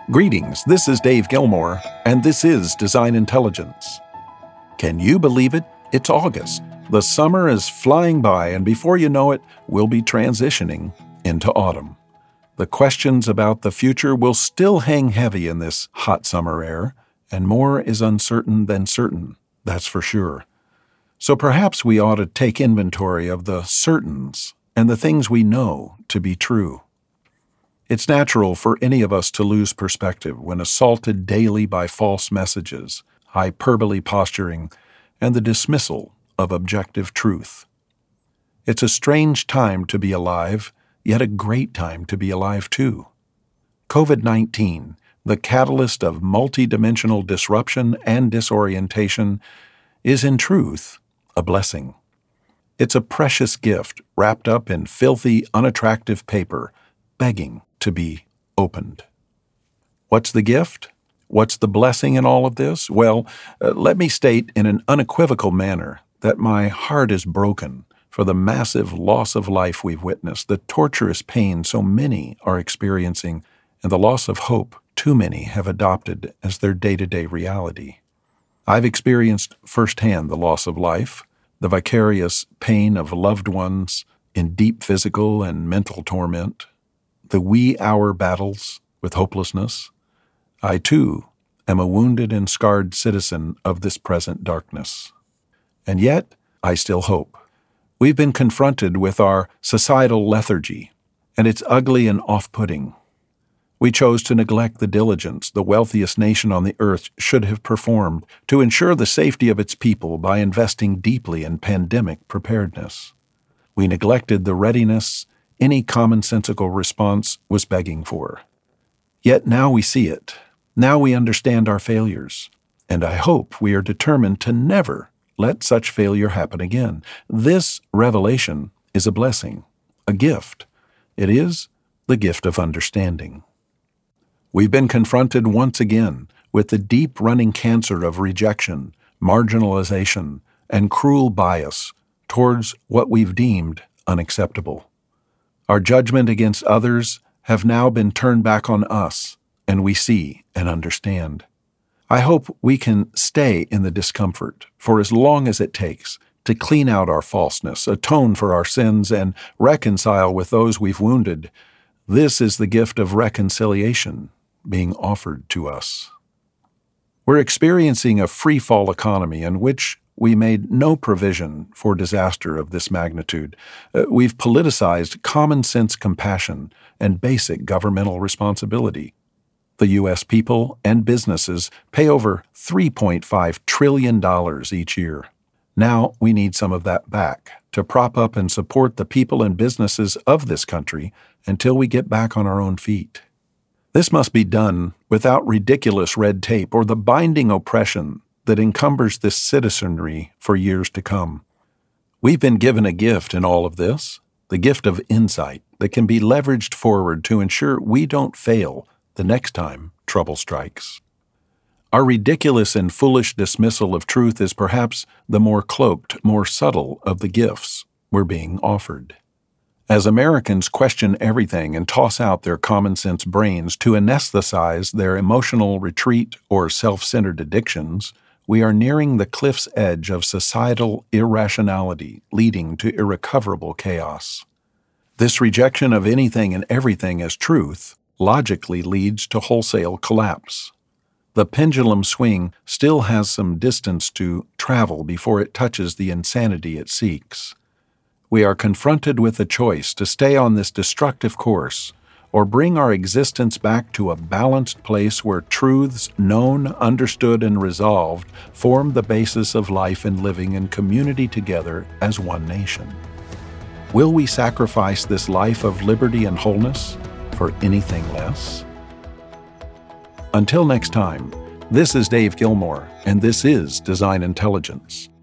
Greetings, this is Dave Gilmore, and this is Design Intelligence. Can you believe it? It's August. The summer is flying by, and before you know it, we'll be transitioning into autumn. The questions about the future will still hang heavy in this hot summer air, and more is uncertain than certain, that's for sure. So perhaps we ought to take inventory of the certains and the things we know to be true. It's natural for any of us to lose perspective when assaulted daily by false messages, hyperbole posturing, and the dismissal of objective truth. It's a strange time to be alive, yet a great time to be alive too. COVID-19, the catalyst of multidimensional disruption and disorientation, is in truth a blessing. It's a precious gift wrapped up in filthy, unattractive paper, begging to be opened. What's the gift? What's the blessing in all of this? Well, let me state in an unequivocal manner that my heart is broken for the massive loss of life we've witnessed, the torturous pain so many are experiencing, and the loss of hope too many have adopted as their day-to-day reality. I've experienced firsthand the loss of life, the vicarious pain of loved ones in deep physical and mental torment, the wee-hour battles with hopelessness. I, too, am a wounded and scarred citizen of this present darkness. And yet, I still hope. We've been confronted with our societal lethargy, and it's ugly and off-putting. We chose to neglect the diligence the wealthiest nation on the earth should have performed to ensure the safety of its people by investing deeply in pandemic preparedness. We neglected the readiness any commonsensical response was begging for. Yet now we see it. Now we understand our failures. And I hope we are determined to never let such failure happen again. This revelation is a blessing, a gift. It is the gift of understanding. We've been confronted once again with the deep-running cancer of rejection, marginalization, and cruel bias towards what we've deemed unacceptable. Our judgment against others have now been turned back on us, and we see and understand. I hope we can stay in the discomfort for as long as it takes to clean out our falseness, atone for our sins, and reconcile with those we've wounded. This is the gift of reconciliation being offered to us. We're experiencing a free-fall economy in which we made no provision for disaster of this magnitude. We've politicized common-sense compassion and basic governmental responsibility. The U.S. people and businesses pay over $3.5 trillion each year. Now we need some of that back to prop up and support the people and businesses of this country until we get back on our own feet. This must be done without ridiculous red tape or the binding oppression that encumbers this citizenry for years to come. We've been given a gift in all of this, the gift of insight that can be leveraged forward to ensure we don't fail the next time trouble strikes. Our ridiculous and foolish dismissal of truth is perhaps the more cloaked, more subtle of the gifts we're being offered. As Americans question everything and toss out their common-sense brains to anesthetize their emotional retreat or self-centered addictions, we are nearing the cliff's edge of societal irrationality leading to irrecoverable chaos. This rejection of anything and everything as truth logically leads to wholesale collapse. The pendulum swing still has some distance to travel before it touches the insanity it seeks. We are confronted with a choice to stay on this destructive course or bring our existence back to a balanced place where truths known, understood, and resolved form the basis of life and living in community together as one nation. Will we sacrifice this life of liberty and wholeness for anything less? Until next time, this is Dave Gilmore, and this is Design Intelligence.